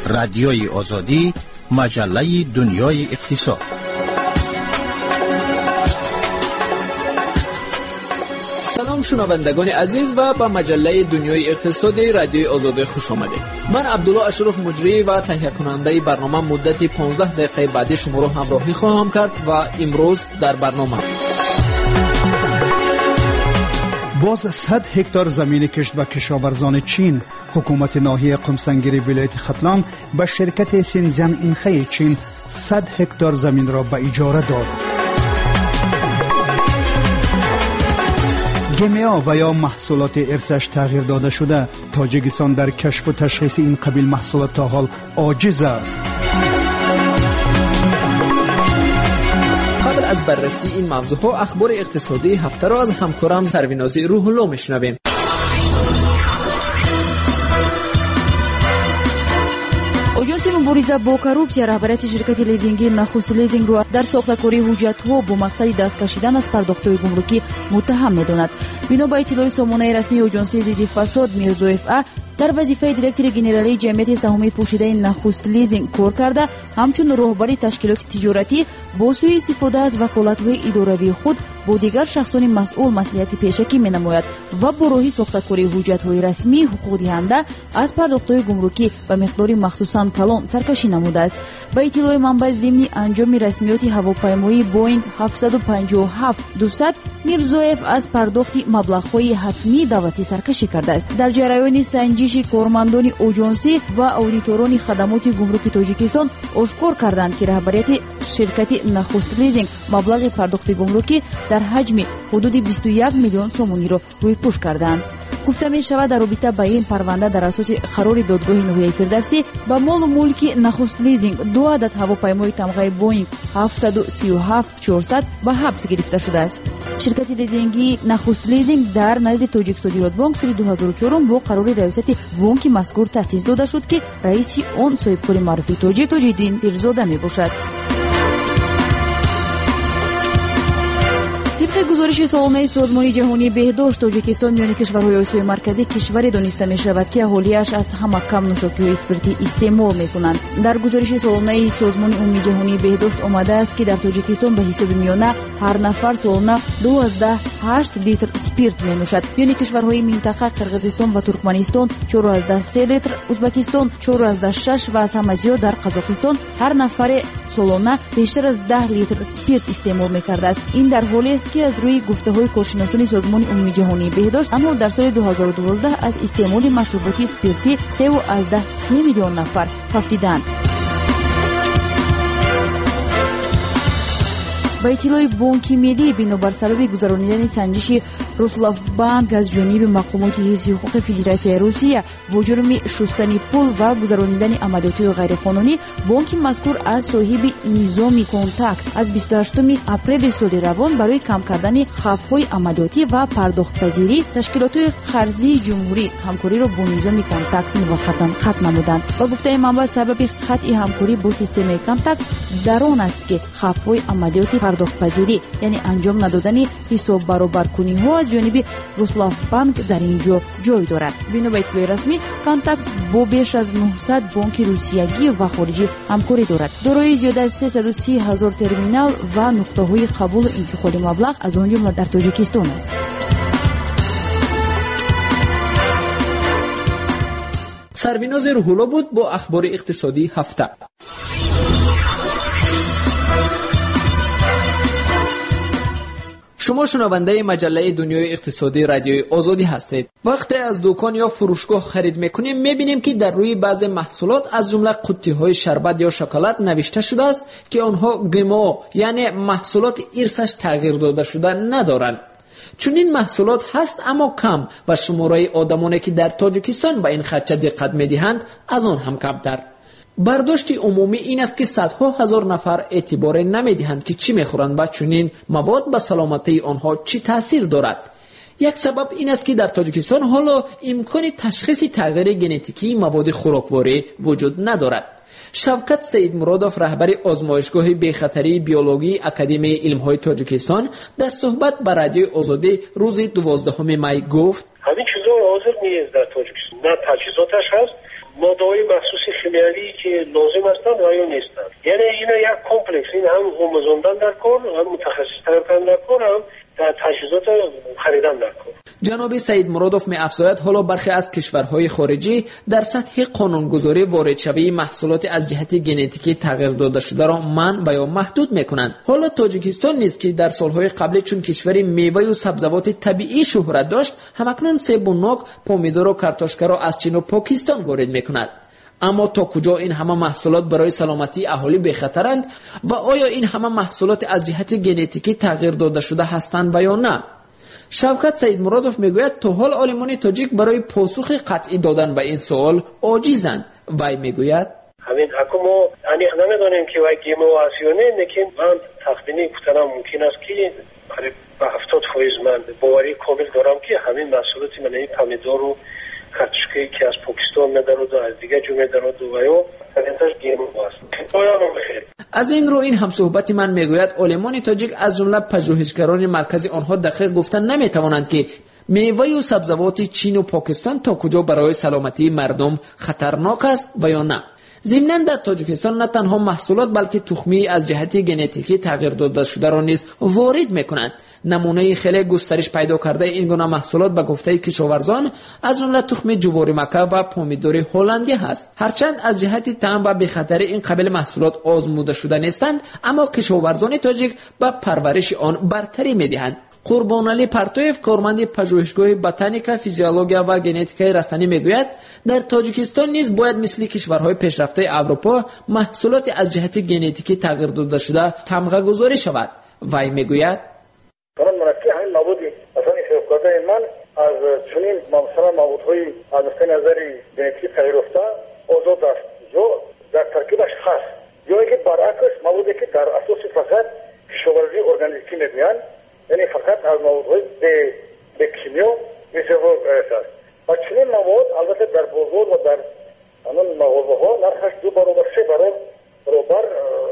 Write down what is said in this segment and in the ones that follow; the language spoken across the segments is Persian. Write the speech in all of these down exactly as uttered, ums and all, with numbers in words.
رادیوی آزادی، مجله دنیای اقتصاد. سلام شنوندگان عزیز و به مجله دنیای اقتصادی رادیوی آزادی خوش آمدید. من عبدالله اشرف مجری و تهیه کننده برنامه مدت پانزده دقیقه بعدی شما را همراهی خواهم کرد و امروز در برنامه باز صد هکتار زمین کشت و کشاورزان چین، حکومت ناحیه قمسنگیری ولایت ختلان به شرکت سینزیان اینخه چین صد هکتار زمین را به اجاره داد. گمیا و یا محصولات ارثش تغییر داده شده. تاجیکستان در کشف و تشخیص این قبیل محصولات تا حال عاجز است. قبل از بررسی این موضوعها اخبار اقتصادی هفته را از همکارم سروینازی روح الله میشنویم. اجنسی مبارزه با коррупсия رهبریت شرکت لیزینگی نخست لیزینگ را در ساختکاری حجت‌ها با مقصد دست کشیدن از پرداخت‌های گمرکی متهم می‌داند. بنا به اطلاع سامانه رسمی اجنسی ضد فساد میرزویف ا در وظیفه دیرکتور گنرالی جمعیت سهامی پوشیده نخست لیزینگ کار کرده، همچون راهبری تشکیلات تجارتی با سوء استفاده از وکالت‌های اداروی خود با دیگر شخصان مسئول مصلحت پیشکی می‌نماید و با راه ساختکاری حجت‌های رسمی حقوق دهنده از پرداخت‌های گمرکی به مقدار مخصوصاً کلان سرکشی نموده است. با اطلاع منبع ضمنی انجام رسمیات هواپیمایی بوینگ هفتصد و پنجاه و هفت دویست میرزویف از پرداخت مبلغ‌های حتمی دعوتی سرکشی کرده است. در جریان سنجش کارمندان اجنسی و اودیتوران خدمات گمرک تاجیکستان آشکار کردند که رهبریت شرکت نخست لیزینگ مبلغ پرداخت گمرکی در حجم حدود بیست و یک میلیون سومانی را روی پوش کردند. گفته می شود در رابطه با این پرونده در اساس قرار دادگاه ناحیه فردوسی با مال و ملک نخست لیزینگ دو عدد هواپیمای تمغه بوینگ هفتصد و سی و هفت چهارصد به حبس گرفته شده است. شرکت لیزینگی نخست لیزینگ در نزد تاجیک صادرات بانک سال دو هزار و چهار با قرار ریاست بانک مذکور تأسیس داده شد که رئیس آن صاحبکار معروف تاجیک تاج‌الدین پیرزاده می باشد. طبق گزارش سالانه سازمان جهانی بهداشت، تاجیکستان میان کشورهای آسیای مرکزی کشوری دانسته می شود که اهالیش از همه کم نوشاکی اسپریتی استعمال می کنند. در گزارش سالانه سازمان عمومی جهانی بهداشت آمده است که در تاجیکستان به حساب میانه هر نفر سالانه دوازده هشت لیتر اسپریت می نوشد. میان کشورهای منطقه قرقیزستان و ترکمنستان چهارده سه لیتر، ازبکستان چهارده شش و از همه زیاد در قزاقستان هر نفر سالانه بیشتر از ده لیتر اسپریت استعمال می کرده است. این در حالی است که از روی گفته‌های کارشناسان سازمان عمومی جهانی بهداشت اما در سال دو هزار و دوازده از استعمال مشروبات اسپریتی سه و از ده سه میلیون نفر رفتند. با اطلاع بانک ملی بنابر سبب گذرانیدن سنجش روسلاف بانک از جانب مقامات حفظ حقوق فدراسیون روسیه با جرم شستن پول و گذرانیدن عملیات غیرقانونی، بانک مذکور از صاحب نظام کانتاکت از بیست و هشتم اپریل سال روان برای کم کردن خف‌های عملیاتی و پرداخت پذیری تشکیلات قرضی جمهوری همکاری را با نظام کانتاکت موقتا قطع نمودند. با گفته منبع سبب قطع همکاری با سیستم کانتاکت در آن است که خف‌های عملیاتی پرداخت پذیری یعنی انجام ندادن حساب برابر کنی ها از جانب روسلاف بانک در اینجا جای دارد. بنا به اطلاع رسمی کانتاکت با بیش از نهصد بانک روسیایی و خارجی همکاری دارد. دارای زیاده از سیصد و سی هزار ترمینال و نقطه های قبول و انتقال مبلغ از آن جمله در تاجیکستان است. سرویناز روح الله بود با اخبار اقتصادی هفته. شما شنونده مجله دنیای اقتصادی رادیوی آزادی هستید. وقتی از دکان یا فروشگاه خرید میکنیم میبینیم که در روی بعضی محصولات از جمله قطعه‌های شربت یا شکلات نوشته شده است که آنها گمو یعنی محصولات ارثش تغییر داده شده ندارند. چون این محصولات هست اما کم و شماره آدمانی که در تاجیکستان به این خدشه دقت میدهند از آن هم کمتر. برداشت عمومی این است که صدها هزار نفر اعتبار نمیدهند که چی میخورند و چنین مواد به سلامتی آنها چی تاثیر دارد. یک سبب این است که در تاجیکستان حالا امکان تشخیص تغییر ژنتیکی مواد خوراکواری وجود ندارد. شوکت سید مرادوف رهبر آزمایشگاه بی‌خطری بیولوژی اکادمی علم‌های تاجیکستان در صحبت با رادیو آزادی روز دوازدهم می گفت: همین چیزا حاضر محدود نیست در تاجیکستان، نه تجهیزاتش هست، ماده‌های مخصوص شیمیایی که لازم هستند و یا نیستند. یعنی اینا یک کمپلکس، این هم آموزاندن در کار، هم متخصص کردن در کار، هم در تجهیزات خریدن در کار. جناب سعید مرادوف می افزاید حالا برخی از کشورهای خارجی در سطح قانونگذاری واردشوی محصولات از جهت ژنتیکی تغییر داده شده را منع و یا محدود میکنند. حالا تاجیکستان نیز که در سالهای قبل چون کشوری میوه و سبزیجات طبیعی شهرت داشت، همکنون سیب و ناک، پامیدور و کارتوشکا را از چین و پاکستان وارد میکند. اما تا کجا این همه محصولات برای سلامتی اهالی به خطرند و آیا این همه محصولات از جهت ژنتیکی تغییر داده شده هستند و یا نه؟ شوکت سعید مرادوف میگوید تا حال عالمان تاجیک برای پاسخ قطعی دادن به این سوال عاجزند. وی میگوید همین حکومو انیخ نمیدانیم که وای گیمو آسیونه، لیکن من تخمینی کتنم ممکن است که قریب به هفتاد فیصد من باوری کامل دارم که همین محصولات من این پامیدور و کارتوشکایی که از پاکستان می‌دارد و از دیگه جو می‌دارد و یا پرنتاژ گیمو است. از این رو این هم صحبت من میگوید عالمان تاجیک از جمله پژوهشگران مرکزی آنها دقیق گفتن نمیتوانند که میوه و سبزیجات چین و پاکستان تا کجا برای سلامتی مردم خطرناک است و یا نه. ضمناً در تاجیکستان نه تنها محصولات بلکه تخمی از جهت ژنتیکی تغییر داده شده را نیز وارد میکنند. نمونه خیلی گسترش پیدا کرده این گونه محصولات به گفته کشاورزان از جمله تخم جواری مکه و پامیدور هلندی است. هرچند از جهت طعم و بخطر این قبیل محصولات آزموده شده نیستند، اما کشاورزان تاجیک به پرورش آن برتری میدهند. قربانعلی پرتویف، کارمند پژوهشگاه بوتانیکا، فیزیولوژیا و ژنتیکای رستنی میگوید در تاجیکستان نیز باید مثل کشورهای پیشرفته اروپا محصولات از جهت ژنتیکی تغییر داده شده تمغه گذاری شود. وی میگوید من منفی همین موادی اصلا استفاده من از چنین مثلا موادهای از نظر ژنتیکی تغییر یافته آزاد است یا در ترکیبش هست یا اینکه برعکس موادی که در اساس فقط کشاورزی ارگانیکی میگویند، یعنی فقط از موادهای به کیمیا استفاده است. و چنین مواد البته در بازار و در آن مغازه‌ها نرخش دو برابر سه برابر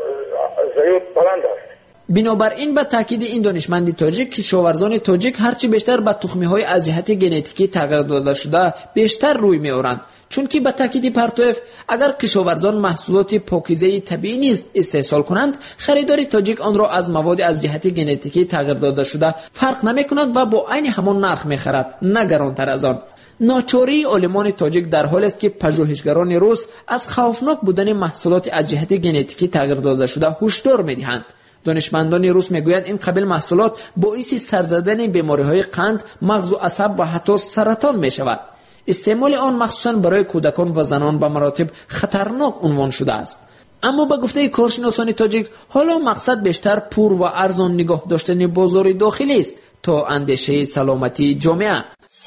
زیاد بلند است. بنابراین به تاکید این دانشمند تاجیک، کشاورزان تاجیک هرچی بیشتر به تخمی‌های از جهت ژنتیکی تغییر داده شده بیشتر روی می‌آورند، چون که به تاکید پرتویف اگر کشاورزان محصولات پاکیزه طبیعی نیز استحصال کنند، خریدار تاجیک آن را از مواد از جهت ژنتیکی تغییر داده شده فرق نمی‌کند و با عین همان نرخ می‌خرد، نه گرانتر از آن. ناچاری عالمان تاجیک در حالی است که پژوهشگران روس از خوفناک بودن محصولات از جهت ژنتیکی تغییر داده شده هشدار می‌دهند. دانشمندان روس میگویند این قبیل محصولات باعث سرزدن بیماری‌های قند، مغز و عصب و حتی سرطان می‌شود. استعمال آن مخصوصاً برای کودکان و زنان به مراتب خطرناک عنوان شده است. اما به گفته کارشناسان تاجیک حالا مقصد بیشتر پور و ارزان نگاه داشتن بازار داخلی است تا اندیشه سلامتی جامعه.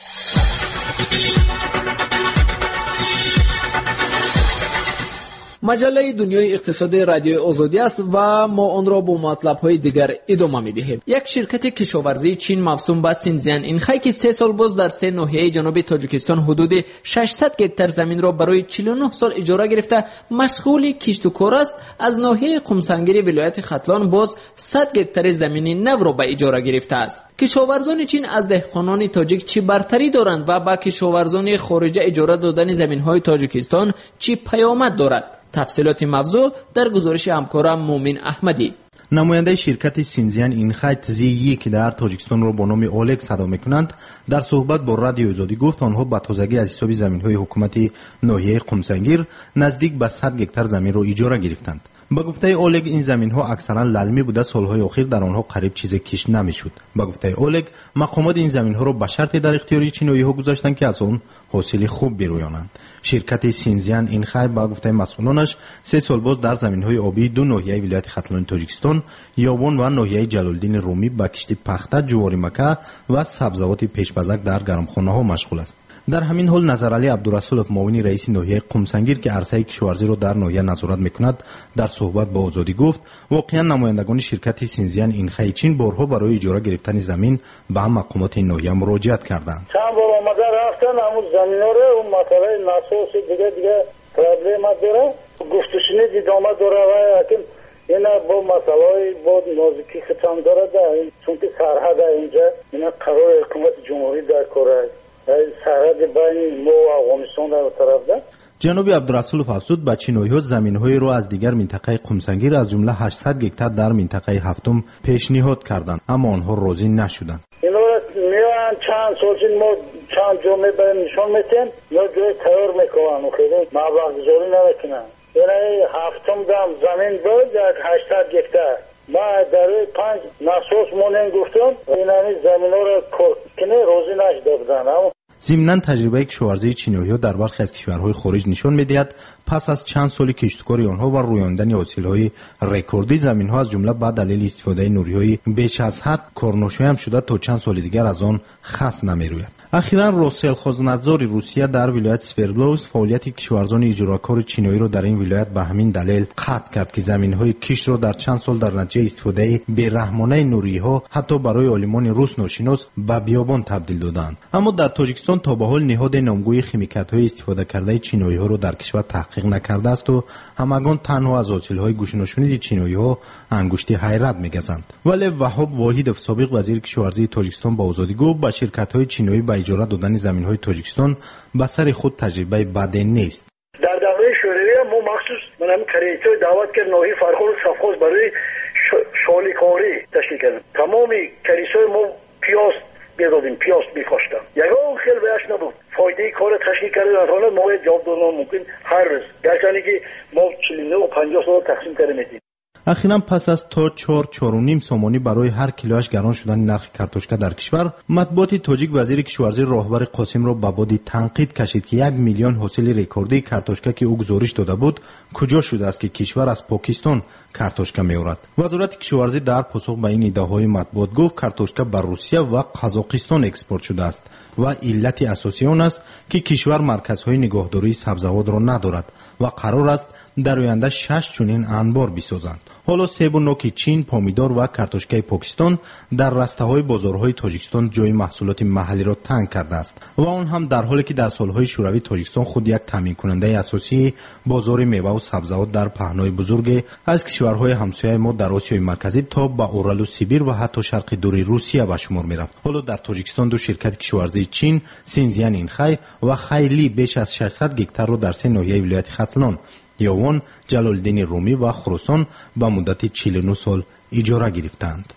مجله دنیای اقتصادی رادیو آزادی است و ما آن را با مطلب‌های دیگر ادامه می‌دهیم. یک شرکت کشاورزی چین موسوم به سینزیان اینخای که سه سال باز در سه ناحیه جنوب تاجیکستان حدود ششصد هکتار زمین را برای چهل و نه سال اجاره گرفته مشغول کشت و کار است، از ناحیه قمسنگیر ولایت ختلان باز صد هکتار زمین نو را به اجاره گرفته است. کشاورزان چین از دهقانان تاجیک چه برتری دارند و با کشاورزان خارجی اجاره دادن زمین‌های تاجیکستان چه پیامد دارد؟ تفصیلات موضوع در گزارش همکارم مومن احمدی. نماینده شرکت سینزیان اینخای تزیی که در تاجیکستان را با نام اولگ صدا میکنند در صحبت با رادیو آزادی گفت آنها با تازگی از حساب زمین‌های حکومت ناحیه قمسنگیر نزدیک به صد هکتار زمین را اجاره گرفتند. با گفته اولگ این زمین‌ها اکثرا للمی بوده، سالهای اخیر در آنها قریب چیزی کشت نمی‌شد. با گفته اولگ مقامات این زمین‌ها را به شرط در اختیار چینی‌ها گذاشتند که از آن حاصل خوب بیرویانند. شرکت سینزیان اینخای با گفته مسئولانش سه سال باز در زمین‌های آبی دو ناحیه ولایت ختلان تاجیکستان، یاون و ناحیه جلال‌الدین رومی با کشت پخته، جواری مکه و سبزیجات پیش‌بزک در گرمخانه‌ها مشغول است. در همین حال نظرعلی عبدالرسولов معاون رئیس ناحیه قمسنگیر که عرصه کشاورزی را در ناحیه نظارت میکند در صحبت با آزادی گفت واقعا نمایندگان شرکت سینزیان اینخای چین بارها برای اجاره گرفتن زمین به مقامات این ناحیه مراجعت کردند. چند بار آمده رفتن همون زمین رو اون مسئله ناسوس دیگه دیگه پرابلم داره، گفتشنی دیدامه داره و یکم اینا با مسئله با نازکی ختم داره، چون که سرحد اینجا اینا قرار حکومت جمهوری در کاره سرحد بین ما و افغانستان در طرف ده. جناب عبدالرسول افزود به چینوی‌ها زمین‌های را از دیگر منطقه قمسنگیر از جمله هشتصد گکتار در منطقه هفتم پیشنهاد کردند، اما آنها راضی نشدند. اینا میان چند سال ما چند جمعه برای نشان میتیم یا جای تیار میکنن و خیلی مبلغ گذاری نمیکنن. یعنی هفتم دم زمین بود یک هشتصد گکتار. ما در پنج ناسوس مونن گفتم اینانی زمین ها را کنه روزی نشده بودن. ضمناً تجربه کشاورزی چینوی‌ها در برخی از کشورهای خارج نشان می‌دهد پس از چند سال کشتکاری آنها و رویاندن حاصل‌های رکوردی زمین‌ها از جمله بعد دلیل استفاده نوری‌های بیش از حد کارنشین هم شده تا چند سال دیگر از آن خس نمی‌روید. اخیراً روسیلخوزنادزور روسیه در ولایت سوردلوس فعالیت کشاورزان اجراکار چینویی را در این ولایت به همین دلیل قطع کرد که زمین‌های کشت را در چند سال در نتیجه استفاده بی‌رحمانه نوری‌ها حتی برای عالمان روس ناشناس به بیابان تبدیل دادند. اما در تاجیکستان تا به حال نهاد نامگوی خیمیکات‌های استفاده کرده چینویی‌ها را در کشور تحقیق نکرده است و همگان تنها از حاصل‌های گوشه‌نشینی چینویی‌ها انگشتی حیرت می‌گزند. ولی وهاب واحد سابق وزیر کشاورزی تاجیکستان با آزادی گفت به شرکت‌های چینویی به اجاره دادن زمین‌های تاجیکستان به سر خود تجربه بدی نیست. در دوره شوروی ما مخصوص من هم کریتو دعوت کرد نوحی فرخور سفخوز برای شالیکاری تشکیل کردم. تمام کریسای ما پیاز بیدادیم، پیاز می‌کاشتم. یگان خیلی بهش نبود. فایده کار تشکیل کردن آنها ما جواب دادن ممکن هر روز. گرچه که ما چهل و نه و پنجاه سال تقسیم کرده می‌دیم. اخیراً پس از تا چهار چهار و نیم سومانی برای هر کیلویش گران شدن نرخ کارتوشکا در کشور، مطبوعات تاجیک وزیر کشاورزی راهبر قاسم را به بادی تنقید کشید که یک میلیون حاصل رکوردی کارتوشکا که او گزارش داده بود کجا شده است که کشور از پاکستان کارتوشکا می‌آورد. وزارت کشاورزی در پاسخ به این ادعاهای مطبوعات گفت کارتوشکا به روسیه و قزاقستان اکسپورت شده است و علت اساسی آن است که کشور مرکزهای نگهداری سبزیجات را ندارد و قرار است در آینده شش چنین انبار بسازند. حالا سیب و نوک چین، پامیدار و کارتوشکای پاکستان در رسته‌های بازارهای تاجیکستان جای محصولات محلی را تنگ کرده است و آن هم در حالی که در سالهای شوروی تاجیکستان خود یک تامین کننده اساسی بازار میوه و سبزیجات در پهنای بزرگ از کشورهای همسایه ما در آسیای مرکزی تا به اورال و سیبیر و حتی شرق دوری روسیه به شمار می‌رفت. حالا در تاجیکستان دو شرکت کشاورزی چین، سینزیان اینخای و خیلی بیش از ششصد گکتار را در سه ناحیه ولایت ختلان، یاوان، جلالالدین رومی و خراسان به مدت چهل و نه سال اجاره گرفتند.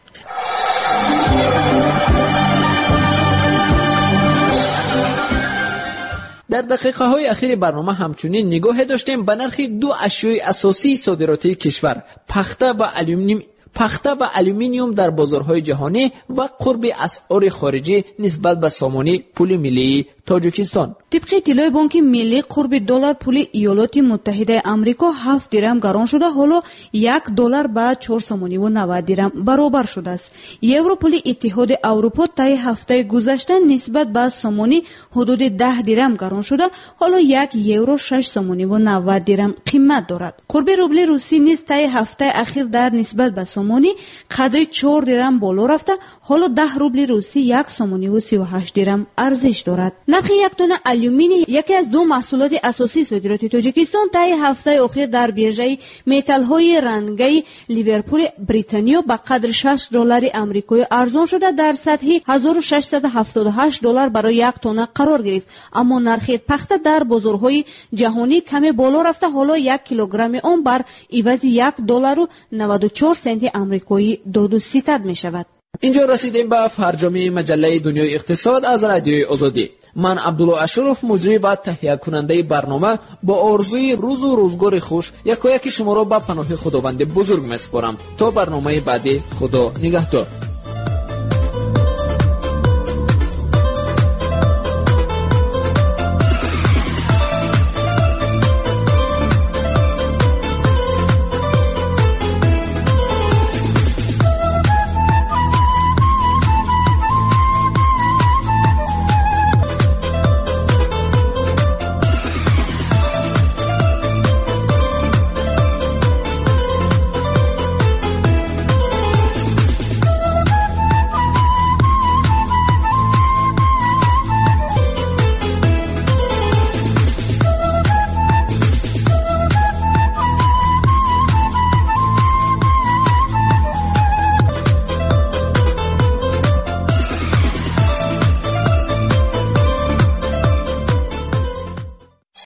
در دقیقه های اخیر برنامه همچنین نگاه داشتیم به نرخ دو اشیای اساسی صادراتی کشور، پخته و الومینیوم پخته و الومینیوم در بازارهای جهانی و قرب اسعار خارجی نسبت به سامانه پول ملی تاجیکستان. طبق اطلاع بانک ملی قرب دلار پول ایالات متحده آمریکا هفت درم گران شده، حالا یک دلار به چهار سامانی و نود درم برابر شده است. یورو پول اتحاد اروپا طی هفته گذشته نسبت به سامانی حدود ده درم گران شده، حالا یک یورو شش سامانی و نود درم قیمت دارد. قرب روبل روسی نیز طی هفته اخیر در نسبت به سامانی قدر چهار درم بالا رفته، حالا ده روبل روسی یک سامانی و سی و هشت درم ارزش دارد. نرخ یک تن الومینی، یکی از دو محصولات اساسی صادرات تاجیکستان، طی هفته اخیر در بیرژه متال‌های رنگی لیورپول بریتانیا به قدر شش دلار آمریکایی ارزان شده در سطح هزار و ششصد و هفتاد و هشت دلار برای یک تن قرار گرفت، اما نرخ پخته در بازارهای جهانی کمی بالا رفته، حالا یک کیلوگرم آن بر عوض یک دلار و نود و چهار سنت آمریکایی داد و ستد می شود. اینجا رسیدیم به فرجام مجله دنیای اقتصاد از رادیوی آزادی. من عبدالله اشرف مجری و تهیه کننده برنامه با آرزوی روز و روزگار خوش یکایک شما را به پناه خداوند بزرگ میسپارم. تا برنامه بعدی، خدا نگهدار.